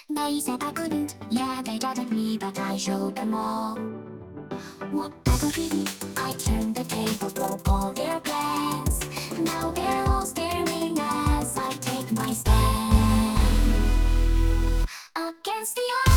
They said I couldn't, yeah, they doubted me, but I showed them all what I could be. I turned the table, broke all their plans. Now they're all staring as I take my stand against the odds.